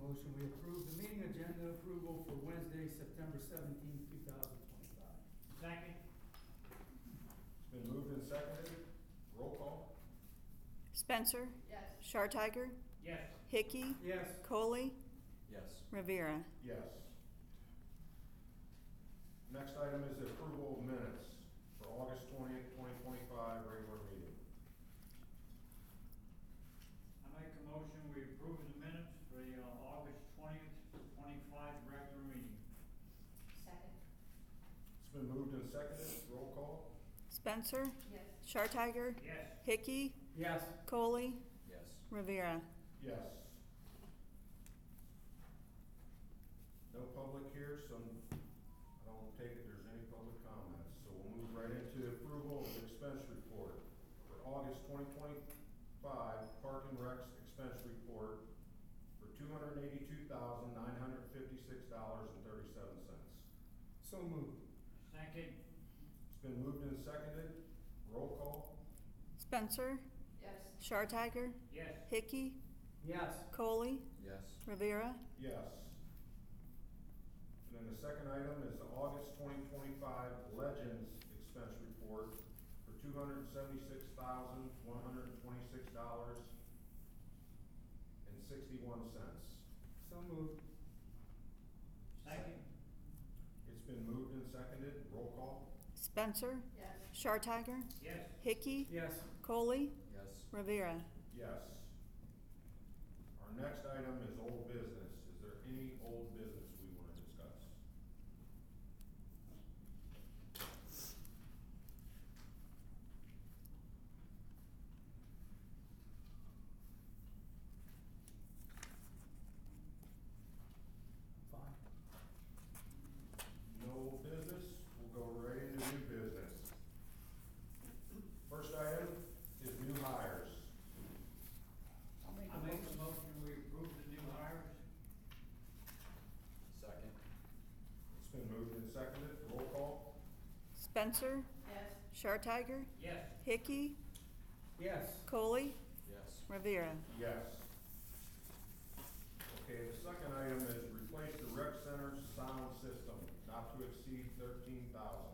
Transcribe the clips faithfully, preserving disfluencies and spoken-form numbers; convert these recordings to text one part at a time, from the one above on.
motion, we approve the meeting agenda approval for Wednesday, September seventeenth, two thousand twenty-five. Second. It's been moved and seconded. Roll call. Spencer, Yes. Shartiger, Yes. Hickey, Yes. Coley, Yes. Rivera. Yes. Next item is the approval of minutes for August twentieth, twenty twenty-five, regular meeting. I make a motion, we approve the minutes for the uh, August twentieth, twenty-five regular meeting. Second. It's been moved and seconded. Roll call. Spencer, Yes. Shartiger, Yes. Hickey, Yes. Coley, Yes. Rivera. Yes. No public here, so I don't take it there's any public comments. So we'll move right into approval of the expense report for August twenty twenty-five, Park and Rec's expense report for two hundred eighty-two thousand, nine hundred fifty-six dollars and thirty-seven cents. So moved. Second. It's been moved and seconded. Roll call. Spencer, Yes. Shartiger, Yes. Hickey, Yes. Coley, Yes. Rivera. Yes. And then the second item is the August twenty twenty-five Legends expense report for two hundred seventy-six thousand, one hundred twenty-six dollars and sixty-one cents. So moved. Second. It's been moved and seconded. Roll call. Spencer, Yes. Shartiger, Yes. Hickey, Yes. Coley, Yes. Rivera. Yes. Our next item is old business. Is there any old business we want to discuss? Fine. No old business, we'll go right into new business. First item is new hires. I'll make I a make motion. a motion, we approve the new hires. Second. It's been moved and seconded, roll call. Spencer, Yes. Shartiger, Yes. Hickey, Yes. Coley, Yes. Rivera. Yes. Okay, the second item is replace the rec center sound system, not to exceed thirteen thousand.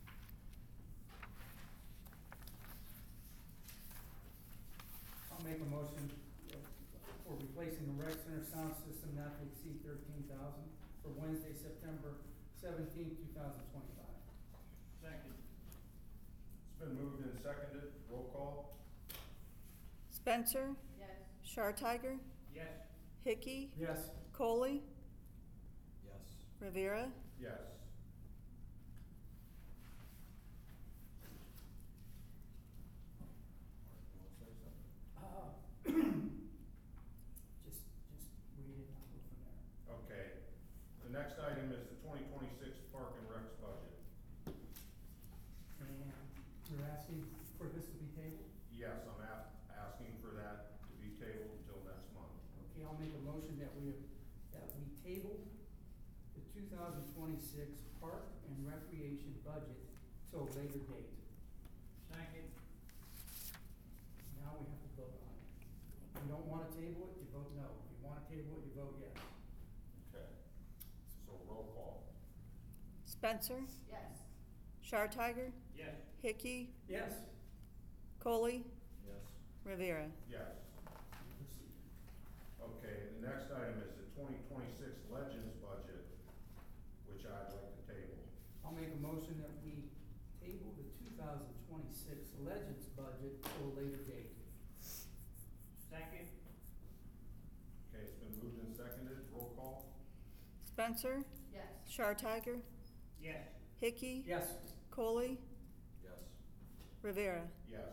I'll make a motion for replacing the rec center sound system not to exceed thirteen thousand for Wednesday, September seventeenth, two thousand twenty-five. Second. It's been moved and seconded, roll call. Spencer, Yes. Shartiger, Yes. Hickey, Yes. Coley, Yes. Rivera. Yes. Uh, Just, just read it and I'll go from there. Okay, the next item is the twenty twenty-six Park and Recs budget. And you're asking for this to be tabled? Yes, I'm a- asking for that to be tabled until next month. Okay, I'll make a motion that we, that we table the two thousand twenty-six Park and Recreation budget till a later date. Second. Now we have to vote on it. If you don't wanna table it, you vote no. If you wanna table it, you vote yes. Okay, so roll call. Spencer, Yes. Shartiger, Yes. Hickey, Yes. Coley, Yes. Rivera. Yes. Okay, the next item is the twenty twenty-six Legends budget, which I'd like to table. I'll make a motion that we table the two thousand twenty-six Legends budget till a later date. Second. Okay, it's been moved and seconded, roll call. Spencer, Yes. Shartiger, Yes. Hickey, Yes. Coley, Yes. Rivera. Yes.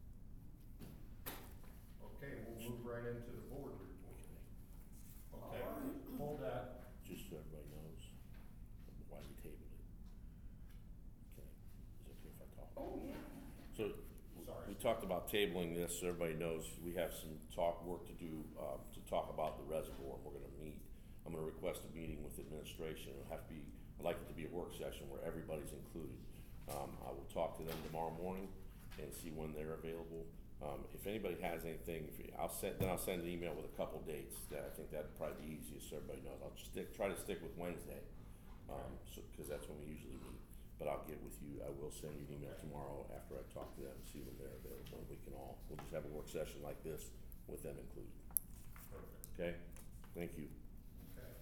Okay, we'll move right into the board report. Okay, hold that. Just so everybody knows why we tabled it. Okay, is it okay if I talk? Oh, yeah. So, Sorry. we talked about tabling this, so everybody knows we have some talk, work to do, um, to talk about the reservoir. We're gonna meet, I'm gonna request a meeting with administration. It'll have to be, I'd like it to be a work session where everybody's included. Um, I will talk to them tomorrow morning and see when they're available. Um, if anybody has anything, if you, I'll send, then I'll send an email with a couple dates, that, I think that'd probably be easiest, so everybody knows, I'll just stick, try to stick with Wednesday, um, so, cause that's when we usually meet. But I'll get with you, I will send you an email tomorrow after I talk to them, and see when they're available, and we can all, we'll just have a work session like this with them included, Perfect. okay? Thank you. Okay.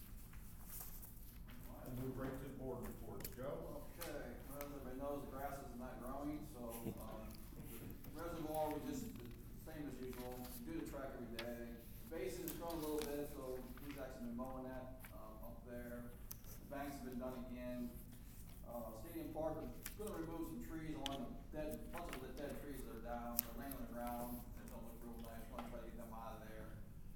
We'll move right to the board reports. Joe? Okay, well, as everybody knows, the grass is not growing, so, um, reservoir, we just, the same as usual, we do the track every day. Basin is growing a little bit, so he's actually been mowing that, um, up there. The banks have been done again. Uh, Stadium Park, we're gonna remove some trees along the dead, bunch of the dead trees that are down, they're laying on the ground, they don't look real nice, we're gonna try to get them out of there.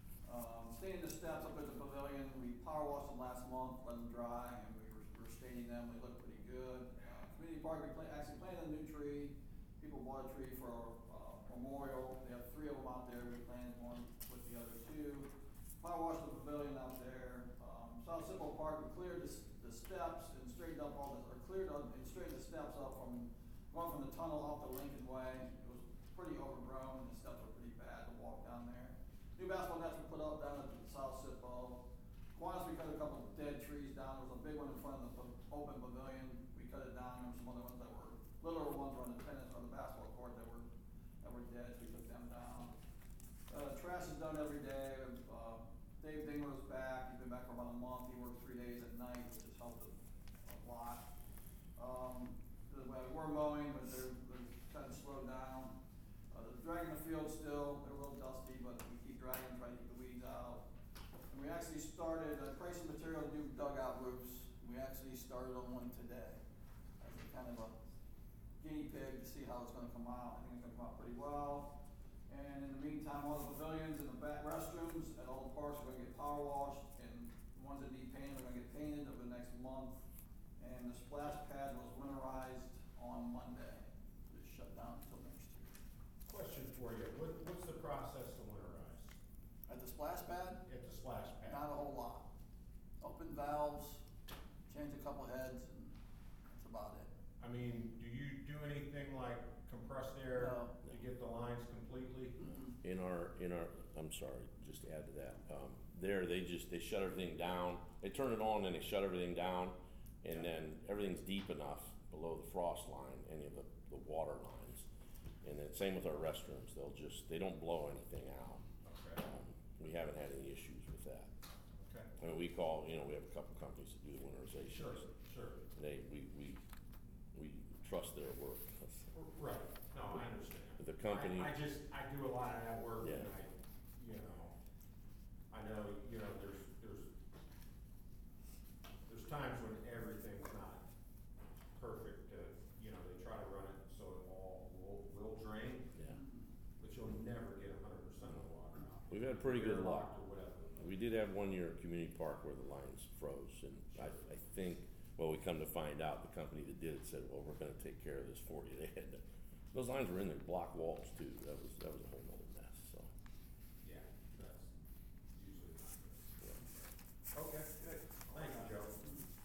Um, staining the steps up at the pavilion, we power washed them last month, let them dry, and we were, we're staining them, they look pretty good. Uh, Community Park, we pla- actually planted a new tree, people bought a tree for our, uh, memorial, they have three of them out there, we planted one with the other two. Power washed the pavilion out there, um, South Simple Park, we cleared the, s- the steps and straightened up all the, or cleared up and straightened the steps up from, going from the tunnel off the Lincoln Way, it was pretty overgrown, the steps were pretty bad to walk down there. New basketball nets were put up down at the South Sippo. Quantas, we cut a couple of dead trees down, there was a big one in front of the pa- open pavilion, we cut it down, there were some other ones that were, littler ones were on the tennis or the basketball court that were, that were dead, so we took them down. Uh, trash is done every day, uh, Dave Dingler's back, he's been back for about a month, he works three days at night, which has helped a, a lot. Um, the, well, we're mowing, but they're, they're kind of slowed down. Uh, the dragging the field still, they're a little dusty, but we keep dragging, trying to keep the weeds out. And we actually started, uh, pricing material to do dugout roofs, we actually started on one today. As a kind of a guinea pig to see how it's gonna come out, I think it's gonna come out pretty well. And in the meantime, all the pavilions and the back restrooms at all the parks are gonna get power washed, and the ones that need painted are gonna get painted over the next month. And the splash pad was winterized on Monday, it's shut down until next year. Question for you, what, what's the process to winterize? At the splash pad, At the splash pad? not a whole lot. Open valves, change a couple heads, and that's about it. I mean, do you do anything like compressed air No. to get the lines completely? In our, in our, I'm sorry, just to add to that, um, there, they just, they shut everything down, they turn it on and they shut everything down, and then everything's deep enough below the frost line, any of the, the water lines. And then same with our restrooms, they'll just, they don't blow anything out. Okay, Um, we haven't had any issues with that. okay. I mean, we call, you know, we have a couple companies that do the winterization. Sure, sure. They, we, we, we trust their work. Right, no, I understand. The company. I, I just, I do a lot of that work Yeah. and I, you know, I know, you know, there's, there's, there's times when everything's not perfect, uh, you know, they try to run it so it all will, will drain, Yeah. but you'll never get a hundred percent of the water out. We've had pretty good luck. Airlocked or whatever. We did have one year at Community Park where the lines froze, and I, I think, well, we come to find out, the company that did it said, well, we're gonna take care of this for you. They had to, those lines were in their block walls too, that was, that was a whole nother mess, so. Yeah, that's usually not good. Yeah. Okay, good. Thank you, Joe.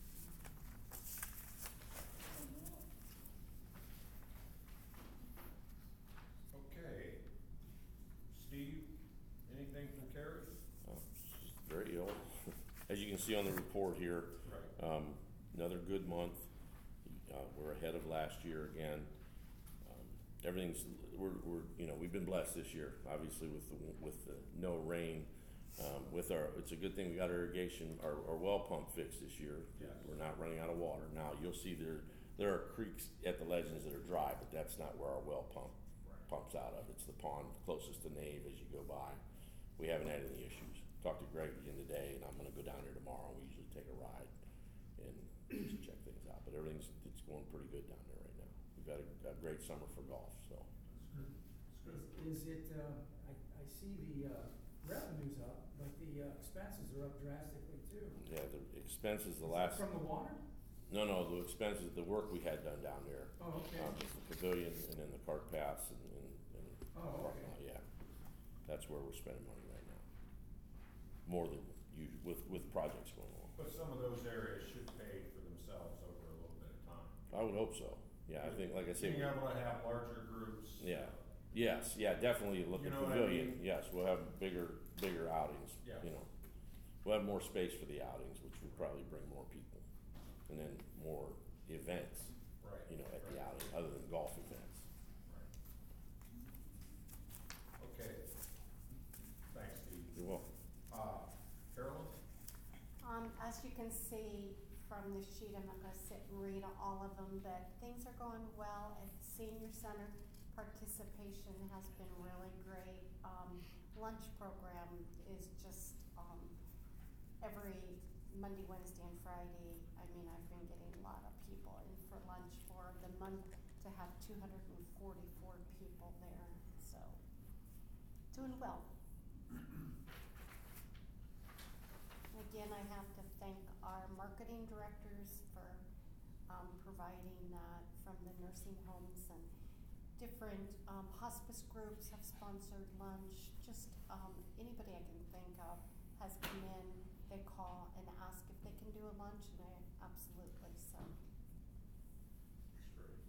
Okay. Steve, anything from Carrie? Uh, she's very ill. As you can see on the report here, Right. um, another good month. Uh, we're ahead of last year again. Um, Everything's, we're, we're, you know, we've been blessed this year, obviously with the, with the no rain. Um, with our, it's a good thing we got our irrigation, our, our well pump fixed this year. Yes. We're not running out of water. Now, you'll see there, there are creeks at the Legends that are dry, but that's not where our well pump Right. pumps out of. It's the pond closest to Nave as you go by. We haven't had any issues. Talked to Greg again today, and I'm gonna go down there tomorrow. We usually take a ride and just check things out, but everything's, it's going pretty good down there right now. We've had a, a great summer for golf, so. That's good. Is, is it, uh, I, I see the, uh, revenue's up, but the, uh, expenses are up drastically too. Yeah, the expenses, the Is last, that from the water? no, no, the expenses, the work we had done down there. Oh, okay. Um, it's the pavilion and then the cart paths and, and, and. Oh, parking okay. lot, Yeah, that's where we're spending money right now. More than you, with, with projects going on. But some of those areas should pay for themselves over a little bit of time. I would hope so. Yeah, I think, like I say. Being we- able to have larger groups. Yeah, Yes, yeah, definitely look You at know what I pavilion, mean? yes, we'll have bigger, bigger outings, Yeah. you know. We'll have more space for the outings, which would probably bring more people, and then more events, Right. you know, at the right, outing, other than golf events. right. Okay. Thanks, Steve. You're welcome. Uh, Carolyn? Um, as you can see from the sheet, I'm not gonna sit and read all of them, but things are going well at the senior center. Participation has been really great. Um, lunch program is just, um, every Monday, Wednesday, and Friday. I mean, I've been getting a lot of people in for lunch for the month to have two hundred and forty-four people there, so doing well. Again, I have to thank our marketing directors for, um, providing that from the nursing homes, and different, um, hospice groups have sponsored lunch. Just, um, anybody I can think of has come in, they call and ask if they can do a lunch, and I absolutely, so. That's great.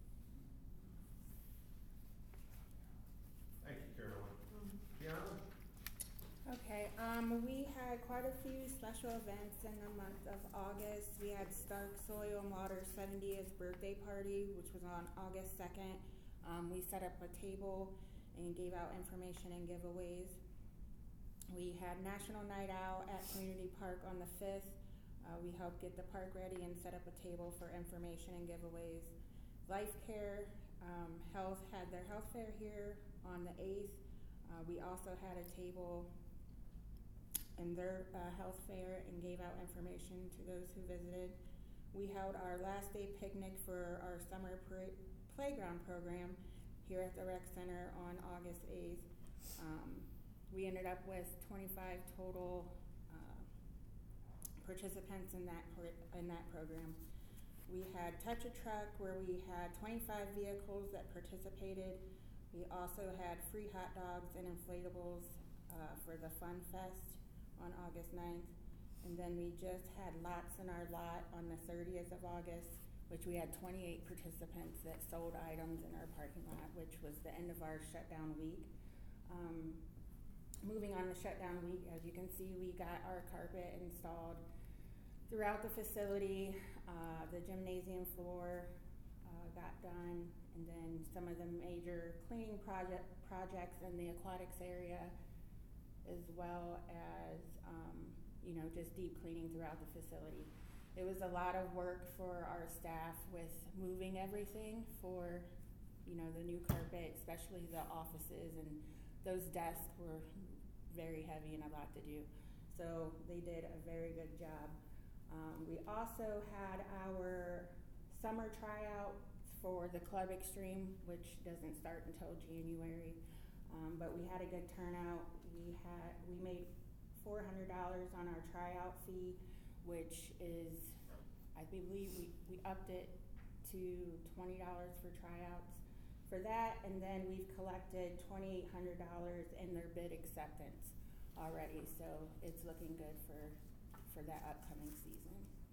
Thank you, Carolyn. Mhm. Deanna? Okay, um, we had quite a few special events in the month of August. We had Stark Soil and Water's seventieth birthday party, which was on August second. Um, we set up a table and gave out information and giveaways. We had National Night Out at Community Park on the fifth. Uh, we helped get the park ready and set up a table for information and giveaways. Life Care, um, Health had their health fair here on the eighth. Uh, we also had a table in their uh, health fair and gave out information to those who visited. We held our last day picnic for our summer pra- playground program here at the rec center on August eighth. Um, we ended up with twenty-five total uh, participants in that pro- in that program. We had Touch a Truck, where we had twenty-five vehicles that participated. We also had free hot dogs and inflatables uh, for the Fun Fest on August ninth. And then we just had Lots in Our Lot on the thirtieth of August, which we had twenty-eight participants that sold items in our parking lot, which was the end of our shutdown week. Um, moving on to shutdown week, as you can see, we got our carpet installed throughout the facility. Uh, the gymnasium floor uh, got done, and then some of the major cleaning project projects in the aquatics area, as well as um, you know, just deep cleaning throughout the facility. It was a lot of work for our staff with moving everything for, you know, the new carpet, especially the offices, and those desks were very heavy and a lot to do. So they did a very good job. Um, we also had our summer tryout for the Club Extreme, which doesn't start until January. Um, but we had a good turnout. We had, we made four hundred dollars on our tryout fee, which is, I believe we, we upped it to twenty dollars for tryouts for that, and then we've collected twenty-eight hundred dollars in their bid acceptance already, so it's looking good for, for that upcoming season.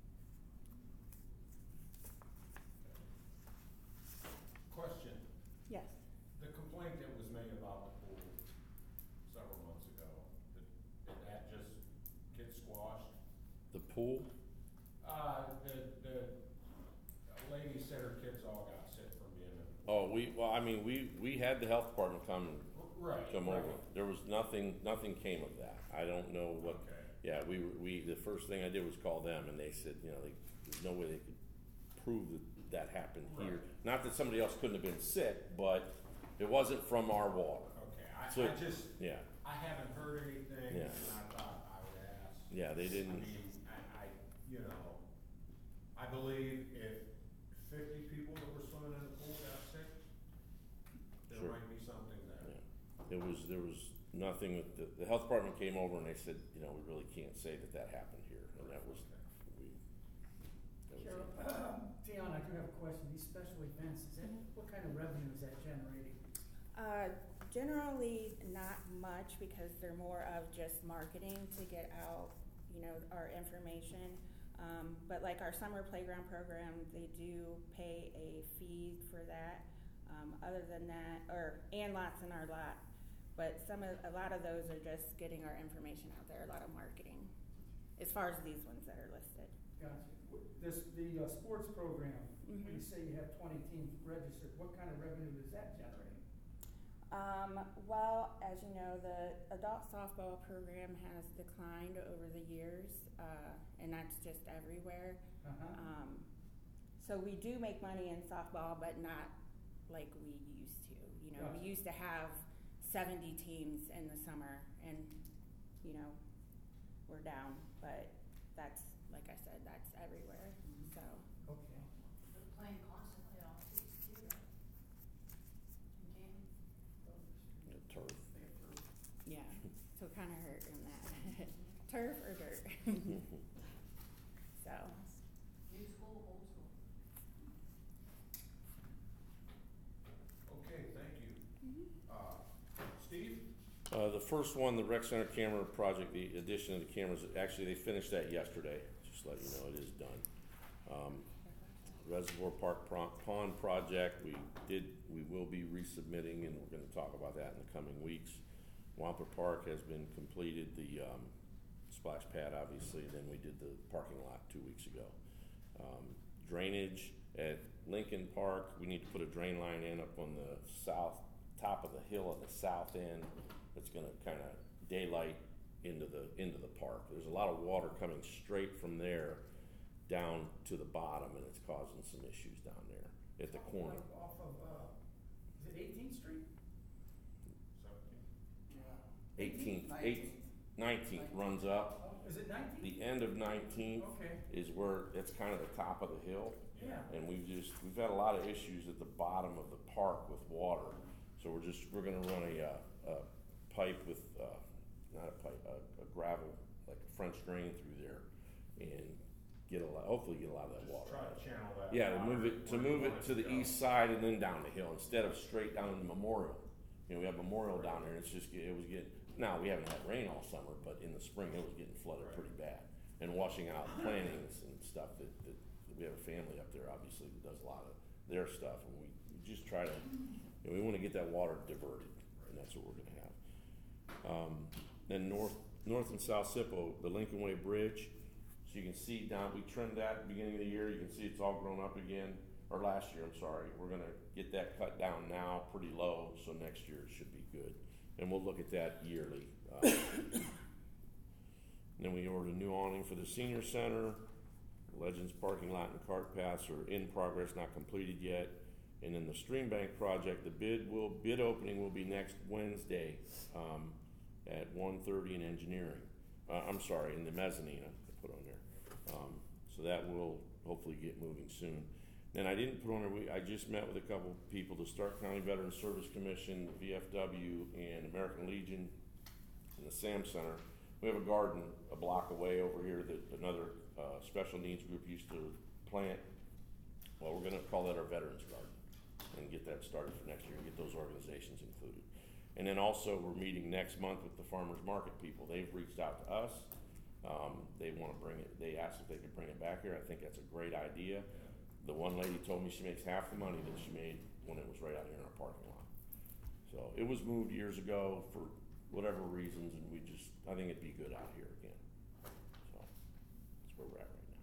Question. Yes. The complaint that was made about the pool several months ago, did, did that just get squashed? The pool, Uh, the, the lady said her kids all got sick from being in the pool. oh, we, well, I mean, we, we had the health department come, Right. come right. over. There was nothing, nothing came of that. I don't know what, Okay. yeah, we, were- we, the first thing I did was call them, and they said, you know, they, there's no way they could prove that that happened here. Right. Not that somebody else couldn't have been sick, but it wasn't from our water. Okay, I, So- I just, Yeah, I haven't heard anything, Yeah. and I thought I would ask. yeah, they I didn't, mean, I, I, you know, I believe if fifty people that were swimming in the pool got sick, there Sure. might be something there. yeah. There was, there was nothing, that the, the health department came over and they said, you know, we really can't say that that happened here, and that was, we, that was Carol, it. Dion, I do have a question. These special events, is that, what kind of revenue is that generating? Uh, generally not much, because they're more of just marketing to get out, you know, our information. Um, but like our summer playground program, they do pay a fee for that. Um, other than that, or, and lots in our lot. But some of, a lot of those are just getting our information out there, a lot of marketing, as far as these ones that are listed. Gotcha. This, the, uh, sports program, when you Mhm. say you have twenty teams registered, what kind of revenue is that generating? Um, well, as you know, the adult softball program has declined over the years, uh, and that's just everywhere. Uh-huh. Um, so we do make money in softball, but not like we used to. You know, Gotcha. we used to have seventy teams in the summer, and you know, we're down. But that's, like I said, that's everywhere. So Okay. They're playing constantly on the streets too, right? In Canton? The turf. yeah, so kind of hurt in that turf or dirt. So. New school, old school. Okay, thank you. Uh, Steve? Uh, the first one, the rec center camera project, the addition of the cameras, actually, they finished that yesterday, just to let you know, it is done. Um, Reservoir Park Pro- Pond project, we did, we will be resubmitting, and we're gonna talk about that in the coming weeks. Wampa Park has been completed, the, um, splash pad, obviously, then we did the parking lot two weeks ago. Um, drainage at Lincoln Park, we need to put a drain line in up on the south, top of the hill at the south end. It's gonna kinda daylight into the, into the park. There's a lot of water coming straight from there down to the bottom, and it's causing some issues down there at the corner. Off of, uh, is it eighteenth Street? Seventeen? Eighteenth, Nineteenth. eight, nineteenth runs up. Oh, is it nineteenth? The end of nineteenth Okay, is where, it's kind of the top of the hill. yeah. And we've just, we've had a lot of issues at the bottom of the park with water. So we're just, we're gonna run a, uh, a pipe with, uh, not a pipe, a, a gravel, like a French drain through there, and get a lot, hopefully get a lot of that Just water. try out. to channel that. Yeah, to water move it, to where you move want it to the go. east side and then down the hill, instead of straight down into Memorial. You know, we have Memorial down there, and it's just, it was getting, now, we haven't had rain all summer, but in the spring, it was getting flooded Right. pretty bad. And washing out plantings and stuff that, that, we have a family up there, obviously, that does a lot of their stuff, and we, we just try to, you know, we wanna get that water diverted, and that's what we're gonna have. Um, then north, north and south Sippo, the Lincoln Way Bridge, so you can see down, we trimmed that at the beginning of the year, you can see it's all grown up again, or last year, I'm sorry, we're gonna get that cut down now pretty low, so next year it should be good. And we'll look at that yearly. Uh, Then we ordered a new awning for the senior center. Legends parking lot and cart paths are in progress, not completed yet. And then the stream bank project, the bid will, bid opening will be next Wednesday, um, at one thirty in engineering. Uh, I'm sorry, in the mezzanine, I put on there. Um, so that will hopefully get moving soon. Then I didn't put on there, we, I just met with a couple of people, the Stark County Veterans Service Commission, V F W, and American Legion, and the SAM Center. We have a garden a block away over here that another, uh, special needs group used to plant. Well, we're gonna call that our Veterans Garden, and get that started for next year, and get those organizations included. And then also, we're meeting next month with the farmers market people. They've reached out to us. Um, they wanna bring it, they asked if they could bring it back here. I think that's a great idea. The one lady told me she makes half the money that she made when it was right out here in our parking lot. So it was moved years ago for whatever reasons, and we just, I think it'd be good out here again. So, that's where we're at right now.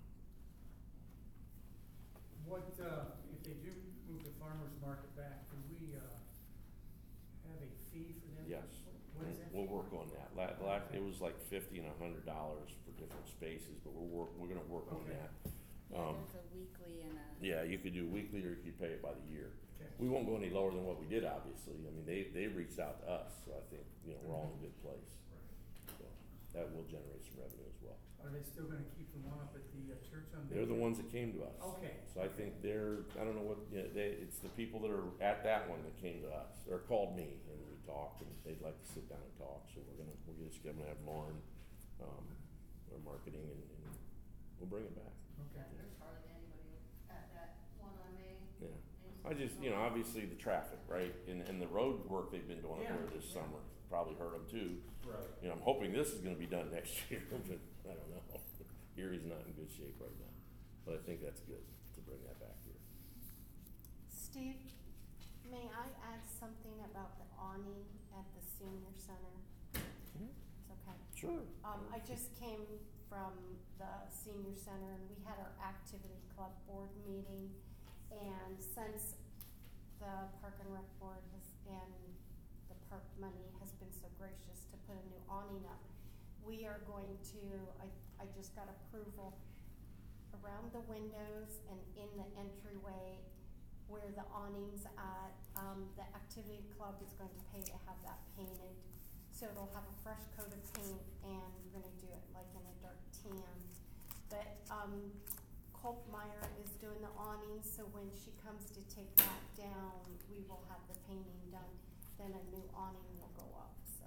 What, uh, if they do move the farmer's market back, do we, uh, have a fee for them? Yes. What is that? We'll fee? work on that. La- la- it was like fifty and a hundred dollars for different spaces, but we're work, we're gonna work on Okay. that. Yeah, Um, there's a weekly and a. Yeah, you could do weekly, or you could pay it by the year. Okay. We won't go any lower than what we did, obviously. I mean, they, they reached out to us, so I think, you know, we're all in a good place. So, that will generate some revenue as well. Are they still gonna keep the one up at the uh, church on? They're the Big ones that came to us. Okay. So I think they're, I don't know what, you know, they, it's the people that are at that one that came to us, or called me, and we talked, and they'd like to sit down and talk, so we're gonna, we're just gonna have Lauren, um, our marketing, and, and we'll bring it back. Okay. There's hardly anybody at that one on May. Yeah. I just, you know, obviously the traffic, right, and, and the road work they've been doing up Yeah, there this yeah. summer, probably hurt them too. Right. You know, I'm hoping this is gonna be done next year, but I don't know. Erie's not in good shape right now, but I think that's good to bring that back here. Steve, May I add something about the awning at the senior center? Mhm. It's okay. Sure. Um, I just came from the senior center and we had our activity club board meeting. And since the Park and Rec Board has, and the park money has been so gracious to put a new awning up, we are going to, I, I just got approval around the windows and in the entryway where the awning's at, um, the activity club is going to pay to have that painted. So it'll have a fresh coat of paint and we're gonna do it like in a dark tan. But, um, Kolkmeyer is doing the awning, so when she comes to take that down, we will have the painting done. Then a new awning will go up, so.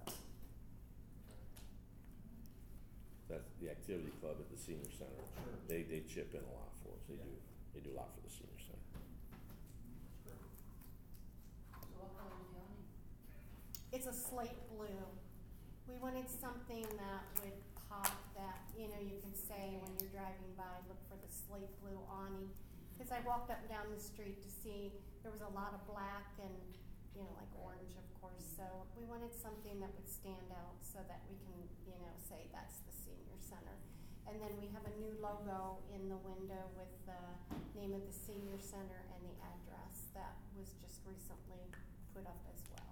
That's the activity club at the senior center. Sure. They, they chip in a lot for us. They Yeah. do, they do a lot for the senior center. Great. So what color is the awning? It's a slate blue. We wanted something that would pop, that, you know, you can say when you're driving by, look for the slate blue awning. Cause I walked up and down the street to see, there was a lot of black and, you know, like orange, of course. So we wanted something that would stand out so that we can, you know, say that's the senior center. And then we have a new logo in the window with the name of the senior center and the address that was just recently put up as well.